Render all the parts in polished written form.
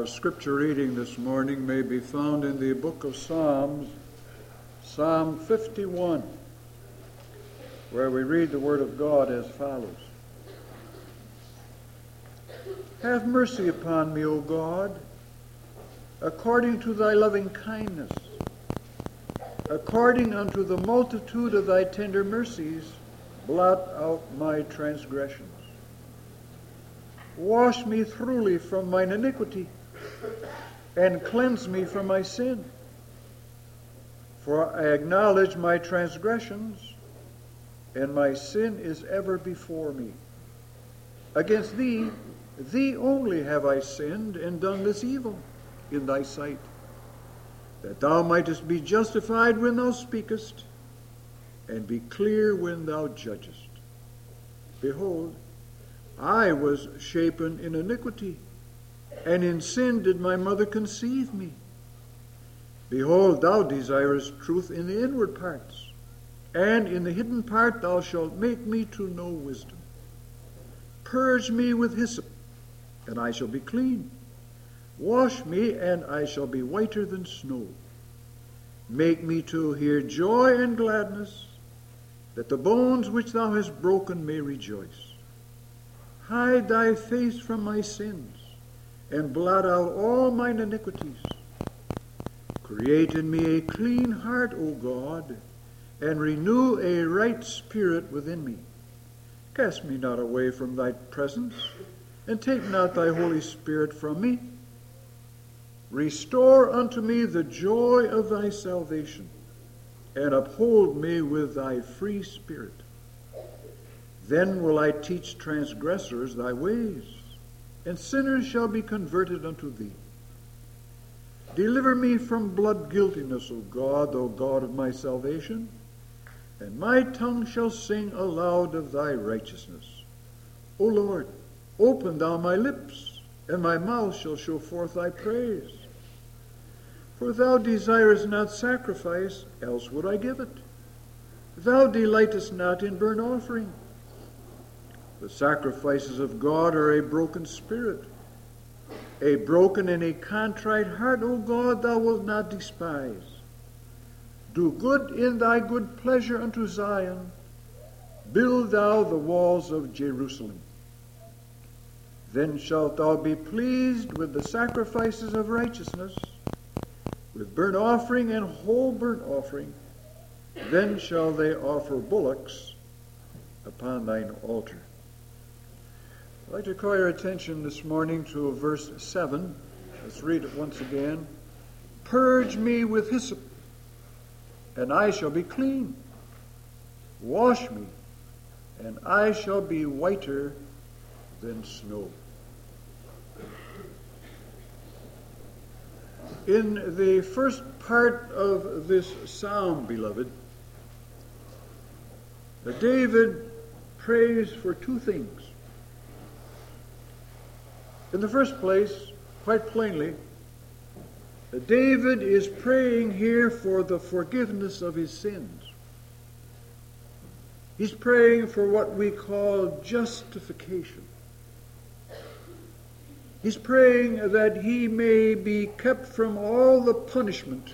Our scripture reading this morning may be found in the book of Psalms, Psalm 51, where we read the word of God as follows. Have mercy upon me, O God, according to thy loving kindness. According unto the multitude of thy tender mercies, blot out my transgressions. Wash me thoroughly from mine iniquity, and cleanse me from my sin. For I acknowledge my transgressions, and my sin is ever before me. Against thee, thee only have I sinned, and done this evil in thy sight, that thou mightest be justified when thou speakest, and be clear when thou judgest. Behold, I was shapen in iniquity, and in sin did my mother conceive me. Behold, thou desirest truth in the inward parts, and in the hidden part thou shalt make me to know wisdom. Purge me with hyssop, and I shall be clean. Wash me, and I shall be whiter than snow. Make me to hear joy and gladness, that the bones which thou hast broken may rejoice. Hide thy face from my sins, and blot out all mine iniquities. Create in me a clean heart, O God, and renew a right spirit within me. Cast me not away from thy presence, and take not thy Holy Spirit from me. Restore unto me the joy of thy salvation, and uphold me with thy free spirit. Then will I teach transgressors thy ways, and sinners shall be converted unto thee. Deliver me from blood guiltiness, O God, thou God of my salvation, and my tongue shall sing aloud of thy righteousness. O Lord, open thou my lips, and my mouth shall show forth thy praise. For thou desirest not sacrifice, else would I give it. Thou delightest not in burnt offering. The sacrifices of God are a broken spirit. A broken and a contrite heart, O God, thou wilt not despise. Do good in thy good pleasure unto Zion. Build thou the walls of Jerusalem. Then shalt thou be pleased with the sacrifices of righteousness, with burnt offering and whole burnt offering. Then shall they offer bullocks upon thine altar. I'd like to call your attention this morning to verse 7. Let's read it once again. Purge me with hyssop, and I shall be clean. Wash me, and I shall be whiter than snow. In the first part of this psalm, beloved, David prays for two things. In the first place, quite plainly, David is praying here for the forgiveness of his sins. He's praying for what we call justification. He's praying that he may be kept from all the punishment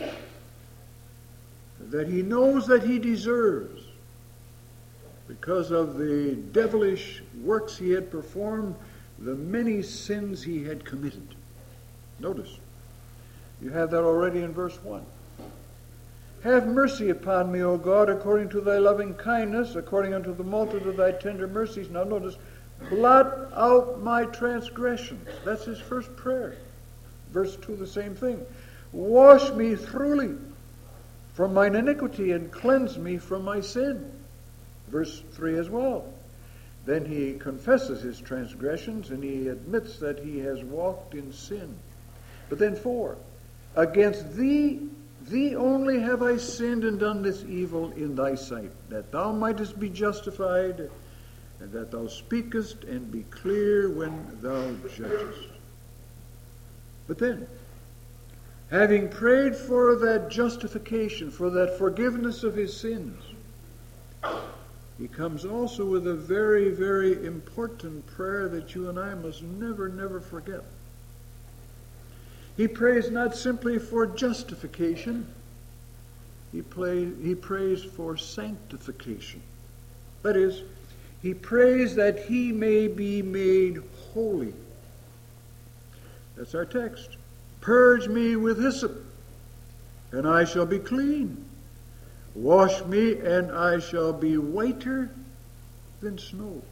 that he knows that he deserves because of the devilish works he had performed, the many sins he had committed. Notice, you have that already in verse 1. Have mercy upon me, O God, according to thy loving kindness, according unto the multitude of thy tender mercies. Now notice, blot out my transgressions. That's his first prayer. Verse 2, the same thing. Wash me thoroughly from mine iniquity, and cleanse me from my sin. Verse 3 as well. Then he confesses his transgressions, and he admits that he has walked in sin. But then 4, against thee only have I sinned and done this evil in thy sight, that thou mightest be justified, and that thou speakest and be clear when thou judgest. But then, having prayed for that justification, for that forgiveness of his sins, he comes also with a very, very important prayer that you and I must never, never forget. He prays not simply for justification. He prays for sanctification. That is, he prays that he may be made holy. That's our text. Purge me with hyssop, and I shall be clean. Wash me, and I shall be whiter than snow.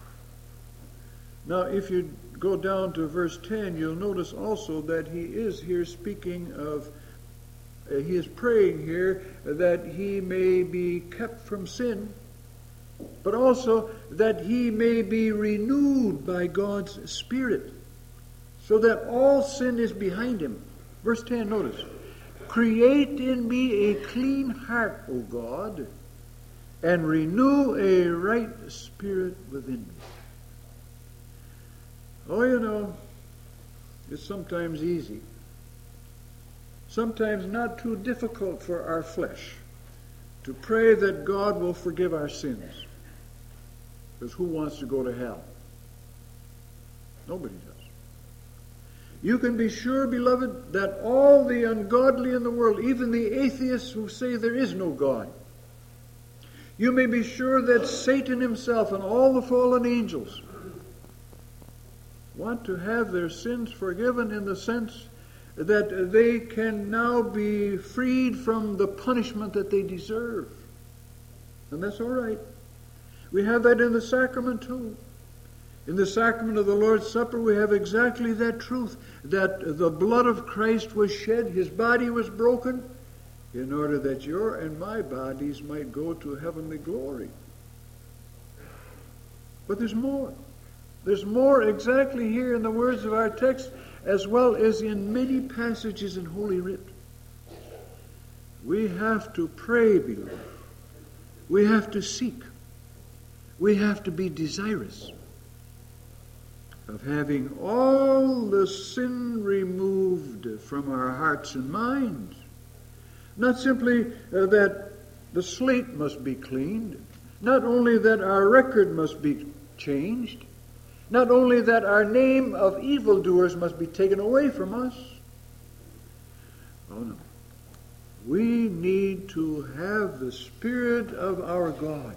Now, if you go down to verse 10, you'll notice also that he is here speaking of, he is praying here that he may be kept from sin, but also that he may be renewed by God's Spirit, so that all sin is behind him. Verse 10, notice. Create in me a clean heart, O God, and renew a right spirit within me. Oh, you know, it's sometimes easy, sometimes not too difficult for our flesh to pray that God will forgive our sins. Because who wants to go to hell? Nobody does. You can be sure, beloved, that all the ungodly in the world, even the atheists who say there is no God, you may be sure that Satan himself and all the fallen angels want to have their sins forgiven, in the sense that they can now be freed from the punishment that they deserve. And that's all right. We have that in the sacrament too. In the sacrament of the Lord's Supper, we have exactly that truth, that the blood of Christ was shed, his body was broken, in order that your and my bodies might go to heavenly glory. But there's more. There's more exactly here in the words of our text, as well as in many passages in Holy Writ. We have to pray, beloved. We have to seek. We have to be desirous of having all the sin removed from our hearts and minds. Not simply that the slate must be cleaned, not only that our record must be changed, not only that our name of evildoers must be taken away from us. Oh no. We need to have the Spirit of our God,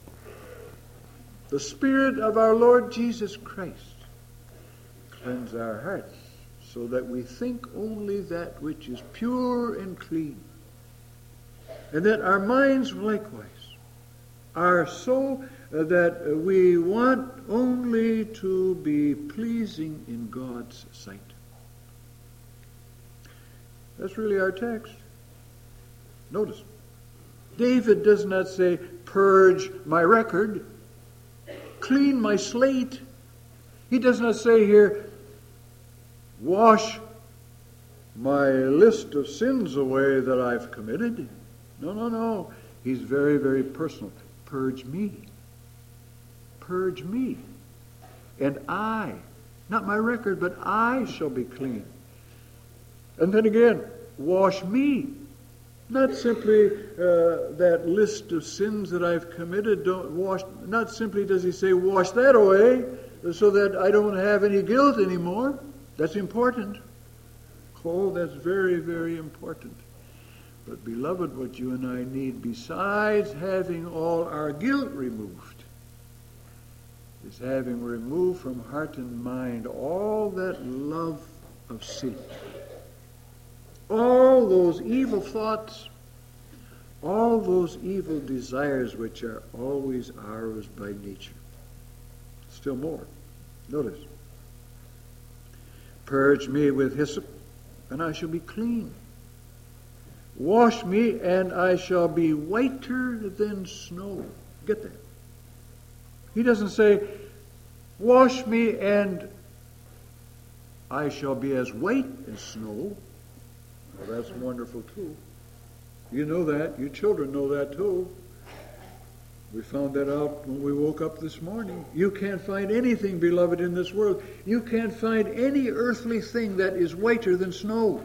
the Spirit of our Lord Jesus Christ, cleanse our hearts so that we think only that which is pure and clean, and that our minds likewise are so that we want only to be pleasing in God's sight. That's really our text. Notice, David does not say, purge my record, clean my slate. He does not say here, wash my list of sins away that I've committed. No. He's very, very personal. Purge me. Purge me. And I, not my record, but I shall be clean. And then again, wash me. Not simply that list of sins that I've committed, don't wash. Not simply does he say, wash that away so that I don't have any guilt anymore. That's important. Oh, that's very, very important. But beloved, what you and I need, besides having all our guilt removed, is having removed from heart and mind all that love of sin. All those evil thoughts, all those evil desires which are always ours by nature. Still more. Notice. Purge me with hyssop, and I shall be clean. Wash me, and I shall be whiter than snow. Get that? He doesn't say, wash me, and I shall be as white as snow. Well, that's wonderful too. You know that. You children know that too. We found that out when we woke up this morning. You can't find anything, beloved, in this world. You can't find any earthly thing that is whiter than snow.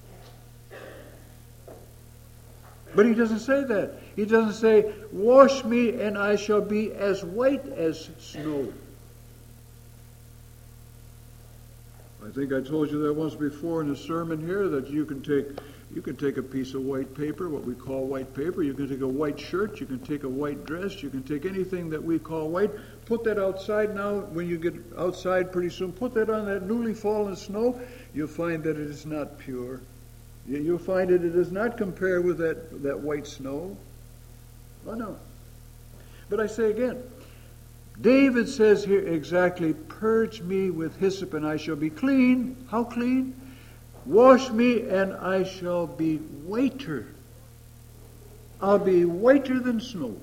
But he doesn't say that. He doesn't say, wash me and I shall be as white as snow. I think I told you that once before in a sermon here, that you can take a piece of white paper, what we call white paper. You can take a white shirt. You can take a white dress. You can take anything that we call white. Put that outside now. When you get outside pretty soon, put that on that newly fallen snow. You'll find that it is not pure. You'll find that it does not compare with that white snow. Oh, no. But I say again, David says here exactly, purge me with hyssop and I shall be clean. How clean? Wash me and I shall be whiter. I'll be whiter than snow.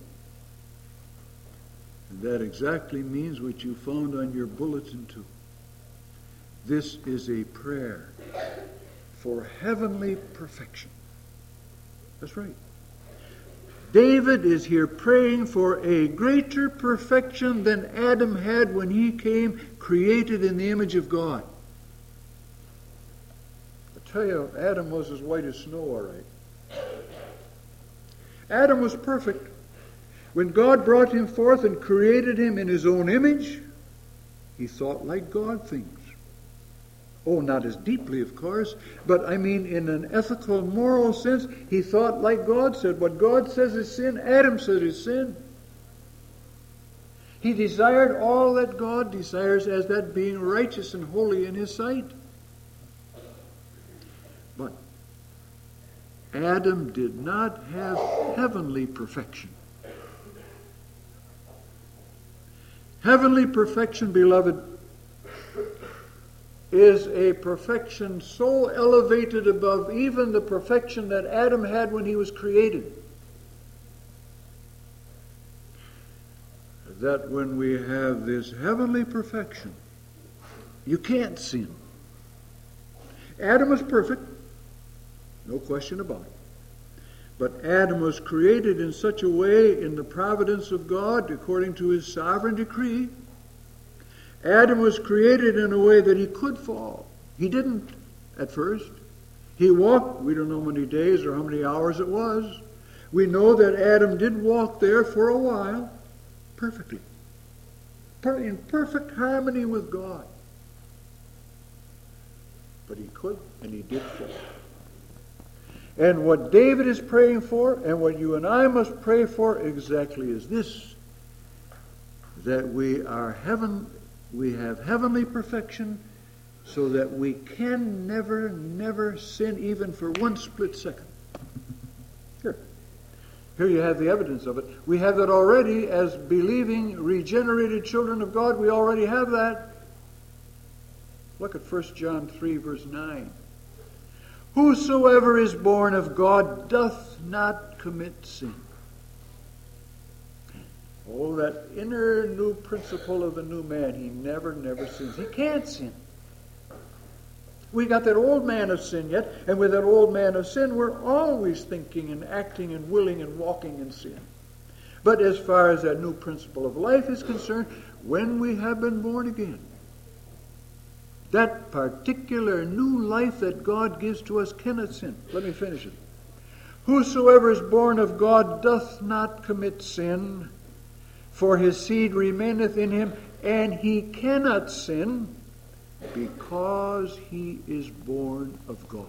And that exactly means what you found on your bulletin too. This is a prayer for heavenly perfection. That's right. David is here praying for a greater perfection than Adam had when he came created in the image of God. I tell you, Adam was as white as snow, all right. Adam was perfect. When God brought him forth and created him in his own image, he thought like God thinks. Oh, not as deeply, of course, but I mean in an ethical, moral sense, he thought like God said. What God says is sin, Adam said is sin. He desired all that God desires as that being righteous and holy in his sight. But Adam did not have heavenly perfection. Heavenly perfection, beloved, is a perfection so elevated above even the perfection that Adam had when he was created, that when we have this heavenly perfection, you can't sin. Adam was perfect, no question about it. But Adam was created in such a way in the providence of God, according to his sovereign decree. Adam was created in a way that he could fall. He didn't at first. He walked, we don't know how many days or how many hours it was. We know that Adam did walk there for a while, perfectly, in perfect harmony with God. But he could, and he did fall. And what David is praying for, and what you and I must pray for exactly is this, that we have heavenly perfection so that we can never sin even for one split second. Here you have the evidence of it. We have that already as believing, regenerated children of God. We already have that. Look at 1 John 3, verse 9. Whosoever is born of God doth not commit sin. Oh, that inner new principle of the new man. He never sins. He can't sin. We got that old man of sin yet, and with that old man of sin, we're always thinking and acting and willing and walking in sin. But as far as that new principle of life is concerned, when we have been born again, that particular new life that God gives to us cannot sin. Let me finish it. Whosoever is born of God doth not commit sin, for his seed remaineth in him, and he cannot sin, because he is born of God.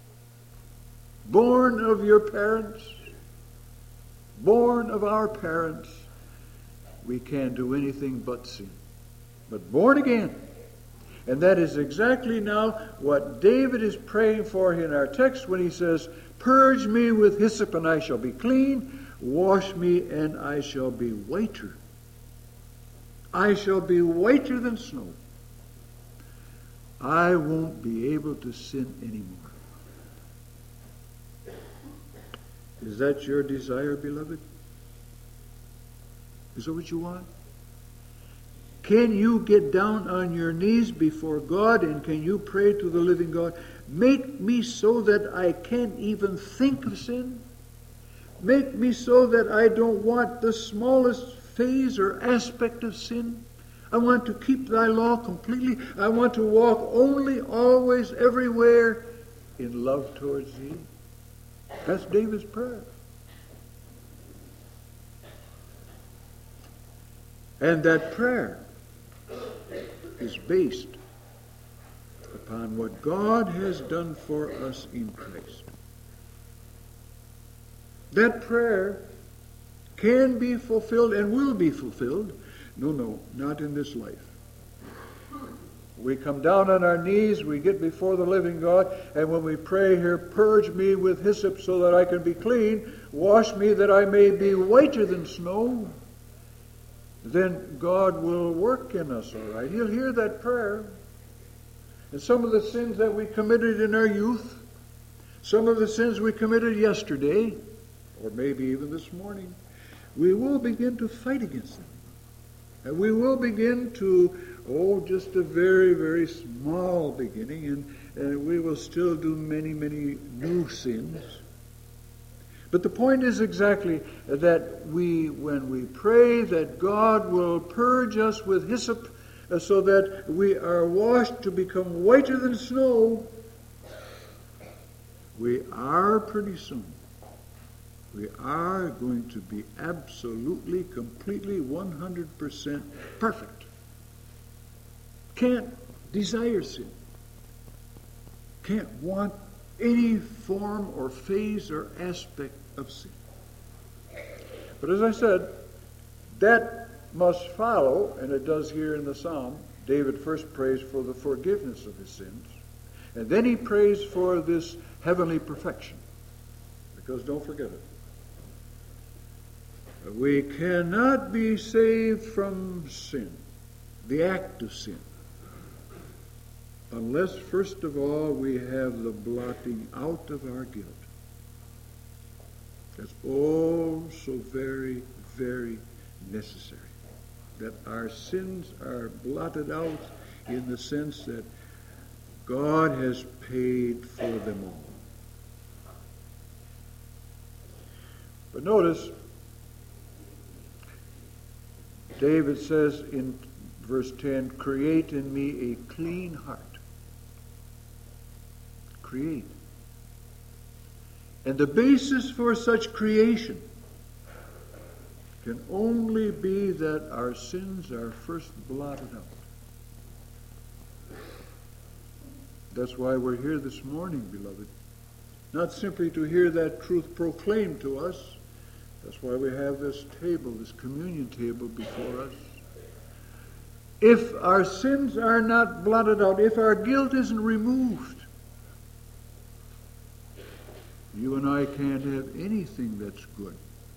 Born of your parents, born of our parents, we can't do anything but sin. But born again. And that is exactly now what David is praying for in our text when he says, purge me with hyssop and I shall be clean, wash me and I shall be whiter. I shall be whiter than snow. I won't be able to sin anymore. Is that your desire, beloved? Is that what you want? Can you get down on your knees before God and can you pray to the living God, make me so that I can't even think of sin? Make me so that I don't want the smallest phase or aspect of sin. I want to keep thy law completely. I want to walk only, always, everywhere in love towards thee. That's David's prayer. And that prayer is based upon what God has done for us in Christ. That prayer can be fulfilled and will be fulfilled. No, not in this life. We come down on our knees, we get before the living God, and when we pray here, purge me with hyssop so that I can be clean, wash me that I may be whiter than snow, then God will work in us, all right. He'll hear that prayer. And some of the sins that we committed in our youth, some of the sins we committed yesterday, or maybe even this morning, we will begin to fight against them. And we will begin to, just a very, very small beginning, and we will still do many, many new sins. But the point is exactly that when we pray that God will purge us with hyssop so that we are washed to become whiter than snow, we are pretty soon. We are going to be absolutely, completely, 100% perfect. Can't desire sin. Can't want any form or phase or aspect of sin. But as I said, that must follow, and it does here in the Psalm. David first prays for the forgiveness of his sins, and then he prays for this heavenly perfection. Because don't forget it. We cannot be saved from sin, the act of sin, unless first of all we have the blotting out of our guilt. That's so very, very necessary, that our sins are blotted out in the sense that God has paid for them all. But notice, David says in verse 10, create in me a clean heart. Create. And the basis for such creation can only be that our sins are first blotted out. That's why we're here this morning, beloved. Not simply to hear that truth proclaimed to us. That's why we have this table, this communion table before us. If our sins are not blotted out, if our guilt isn't removed, you and I can't have anything that's good.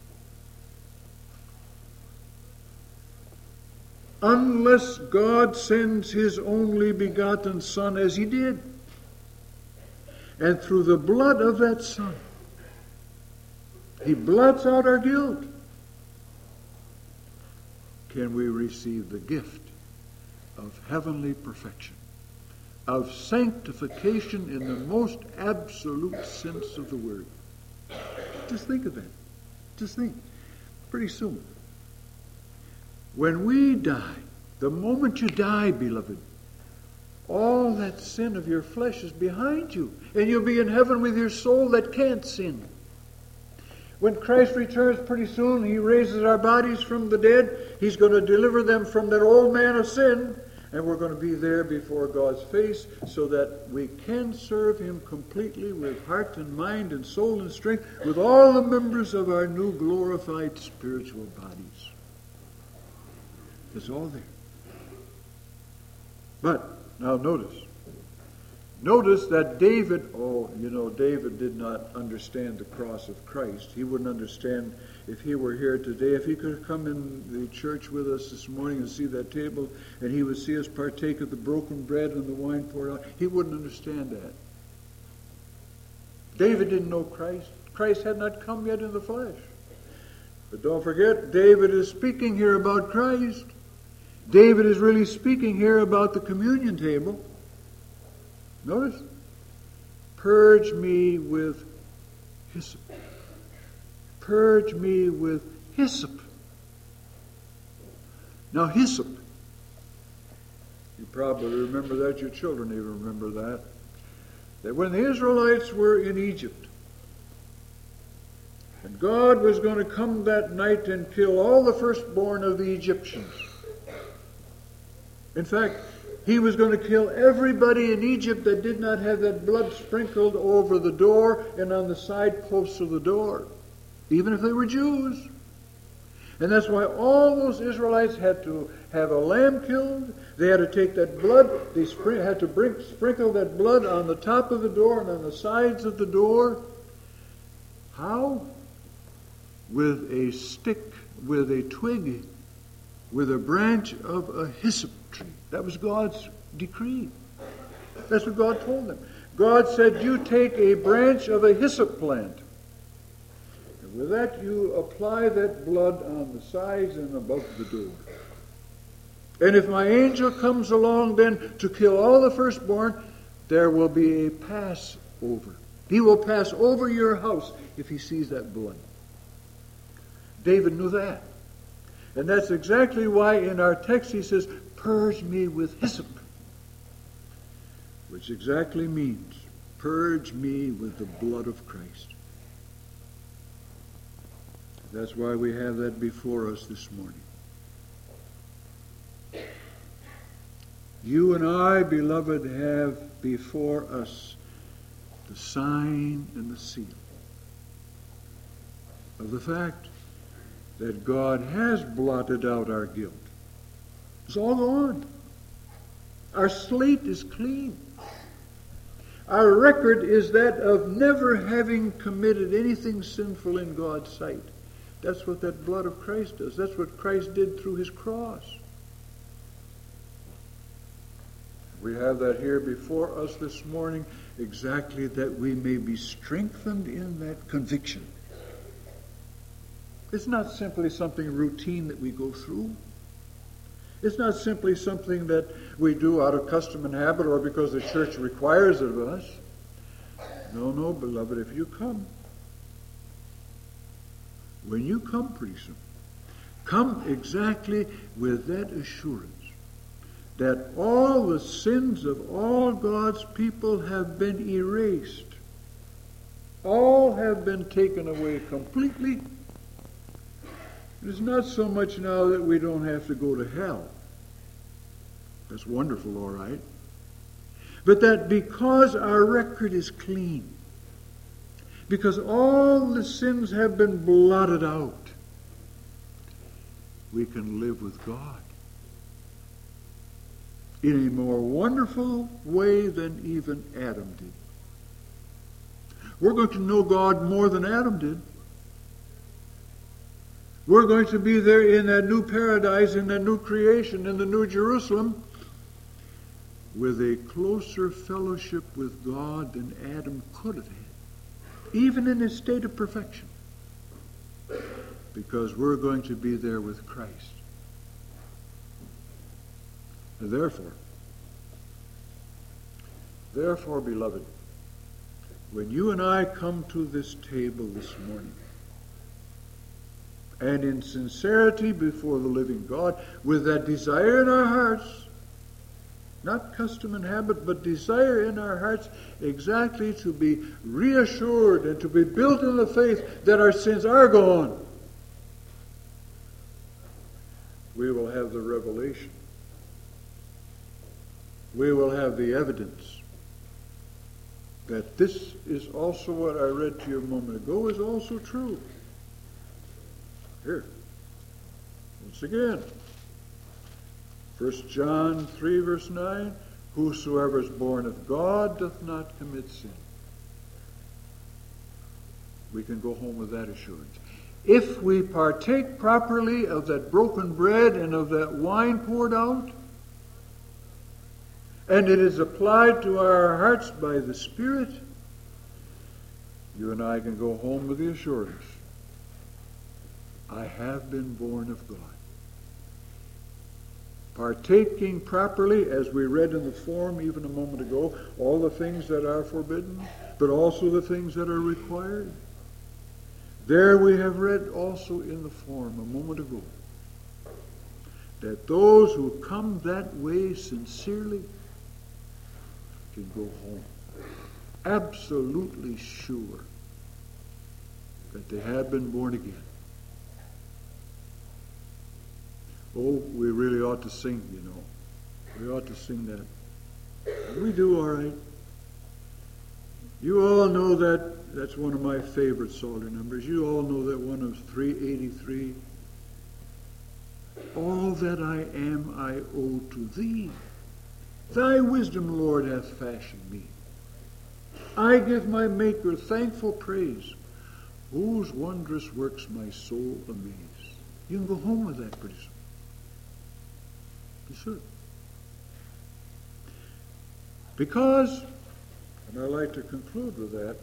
Unless God sends his only begotten Son as he did, and through the blood of that Son, he blots out our guilt, can we receive the gift of heavenly perfection, of sanctification in the most absolute sense of the word. Just think of that. Just think. Pretty soon, when we die, the moment you die, beloved, all that sin of your flesh is behind you, and you'll be in heaven with your soul that can't sin. When Christ returns pretty soon, he raises our bodies from the dead. He's going to deliver them from that old man of sin, and we're going to be there before God's face so that we can serve him completely with heart and mind and soul and strength, with all the members of our new glorified spiritual bodies. It's all there. But, now notice that David, David did not understand the cross of Christ. He wouldn't understand if he were here today. If he could have come in the church with us this morning and see that table, and he would see us partake of the broken bread and the wine poured out, he wouldn't understand that. David didn't know Christ. Christ had not come yet in the flesh. But don't forget, David is speaking here about Christ. David is really speaking here about the communion table. Notice, purge me with hyssop. Purge me with hyssop. Now, hyssop, you probably remember that, your children even remember that. That when the Israelites were in Egypt, and God was going to come that night and kill all the firstborn of the Egyptians. In fact, He was going to kill everybody in Egypt that did not have that blood sprinkled over the door and on the side posts of the door, even if they were Jews. And that's why all those Israelites had to have a lamb killed. They had to take that blood. They had to sprinkle that blood on the top of the door and on the sides of the door. How? With a stick, with a twig, with a branch of a hyssop tree. That was God's decree. That's what God told them. God said, you take a branch of a hyssop plant. And with that, you apply that blood on the sides and above the door. And if my angel comes along then to kill all the firstborn, there will be a Passover. He will pass over your house if he sees that blood. David knew that. And that's exactly why in our text he says, purge me with hyssop. Which exactly means, purge me with the blood of Christ. That's why we have that before us this morning. You and I, beloved, have before us the sign and the seal of the fact that God has blotted out our guilt. It's all gone. Our slate is clean. Our record is that of never having committed anything sinful in God's sight. That's what that blood of Christ does. That's what Christ did through his cross. We have that here before us this morning, exactly that we may be strengthened in that conviction. It's not simply something routine that we go through. It's not simply something that we do out of custom and habit or because the church requires it of us. No, beloved, if you come, when you come pretty soon, come exactly with that assurance that all the sins of all God's people have been erased. All have been taken away completely. It's not so much now that we don't have to go to hell. That's wonderful, all right. But that because our record is clean, because all the sins have been blotted out, we can live with God in a more wonderful way than even Adam did. We're going to know God more than Adam did. We're going to be there in that new paradise, in that new creation, in the new Jerusalem, with a closer fellowship with God than Adam could have had, even in his state of perfection, because we're going to be there with Christ. And therefore, beloved, when you and I come to this table this morning, and in sincerity before the living God, with that desire in our hearts, not custom and habit, but desire in our hearts exactly to be reassured and to be built in the faith that our sins are gone, we will have the revelation. We will have the evidence that this is also what I read to you a moment ago is also true. Here, once again, 1 John 3 verse 9, whosoever is born of God doth not commit sin. We can go home with that assurance. If we partake properly of that broken bread and of that wine poured out, and it is applied to our hearts by the Spirit, you and I can go home with the assurance, I have been born of God. Partaking properly, as we read in the form even a moment ago, all the things that are forbidden, but also the things that are required. There we have read also in the form a moment ago that those who come that way sincerely can go home absolutely sure that they have been born again. Oh, we really ought to sing, you know. We ought to sing that. And we do all right. You all know that. That's one of my favorite Psalter numbers. You all know that one of 383. All that I am I owe to thee. Thy wisdom, Lord, hath fashioned me. I give my Maker thankful praise, whose wondrous works my soul amaze. You can go home with that pretty soon. You should. Because, and I like to conclude with that,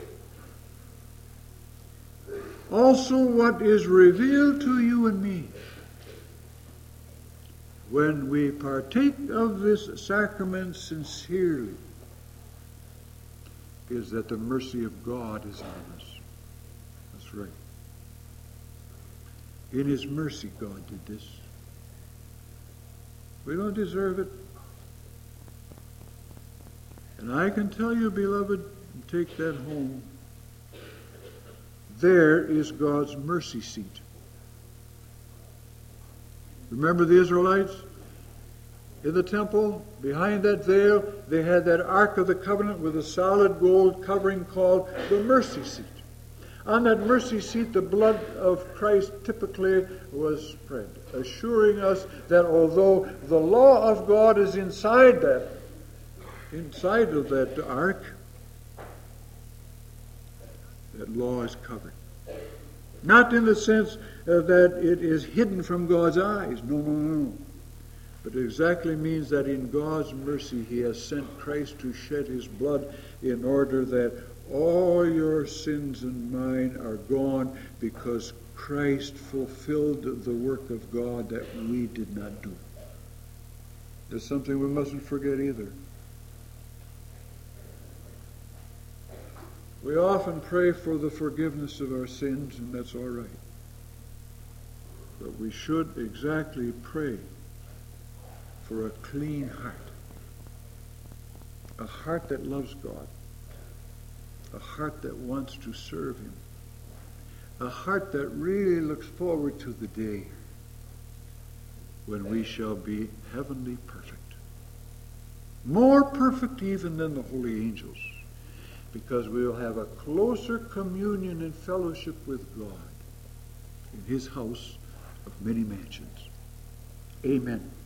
also what is revealed to you and me when we partake of this sacrament sincerely is that the mercy of God is on us. That's right. In His mercy, God did this. We don't deserve it. And I can tell you, beloved, take that home. There is God's mercy seat. Remember the Israelites? In the temple, behind that veil, they had that Ark of the Covenant with a solid gold covering called the mercy seat. On that mercy seat, the blood of Christ typically was spread, assuring us that although the law of God is inside of that ark, that law is covered. Not in the sense that it is hidden from God's eyes. No. But it exactly means that in God's mercy He has sent Christ to shed His blood in order that all your sins and mine are gone because Christ fulfilled the work of God that we did not do. There's something we mustn't forget either. We often pray for the forgiveness of our sins, and that's all right. But we should exactly pray for a clean heart. A heart that loves God. A heart that wants to serve Him. A heart that really looks forward to the day when we shall be heavenly perfect. More perfect even than the holy angels. Because we will have a closer communion and fellowship with God in His house of many mansions. Amen.